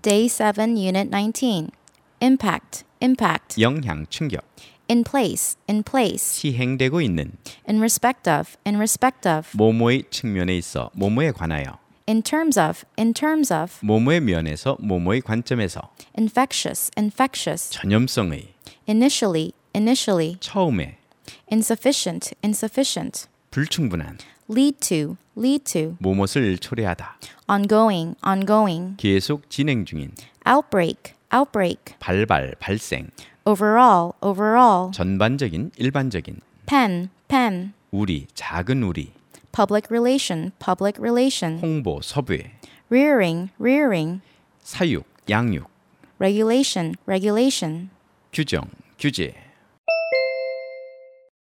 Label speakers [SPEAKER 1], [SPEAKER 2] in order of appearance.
[SPEAKER 1] Day 7, Unit 19. Impact, impact.
[SPEAKER 2] 영향, 충격,
[SPEAKER 1] In place, in place.
[SPEAKER 2] 시행되고 있는,
[SPEAKER 1] In respect of, in respect of.
[SPEAKER 2] 뭐뭐의 측면에 있어, 뭐뭐에 관하여,
[SPEAKER 1] In terms of, in terms of.
[SPEAKER 2] 뭐뭐의 면에서, 뭐뭐의 관점에서,
[SPEAKER 1] Infectious, infectious.
[SPEAKER 2] 전염성의,
[SPEAKER 1] Initially, initially.
[SPEAKER 2] 처음에,
[SPEAKER 1] Insufficient, insufficient.
[SPEAKER 2] 불충분한,
[SPEAKER 1] Lead to, lead to.
[SPEAKER 2] 뭐뭇을 초래하다,
[SPEAKER 1] Ongoing, ongoing.
[SPEAKER 2] 계속 진행 중인,
[SPEAKER 1] Outbreak, outbreak.
[SPEAKER 2] 발발, 발생,
[SPEAKER 1] Overall, overall.
[SPEAKER 2] 전반적인, 일반적인,
[SPEAKER 1] Pen, pen.
[SPEAKER 2] 우리, 작은 우리,
[SPEAKER 1] Public relation, public relation.
[SPEAKER 2] 홍보, 섭외,
[SPEAKER 1] Rearing, rearing.
[SPEAKER 2] 사육, 양육,
[SPEAKER 1] Regulation, regulation.
[SPEAKER 2] 규정, 규제,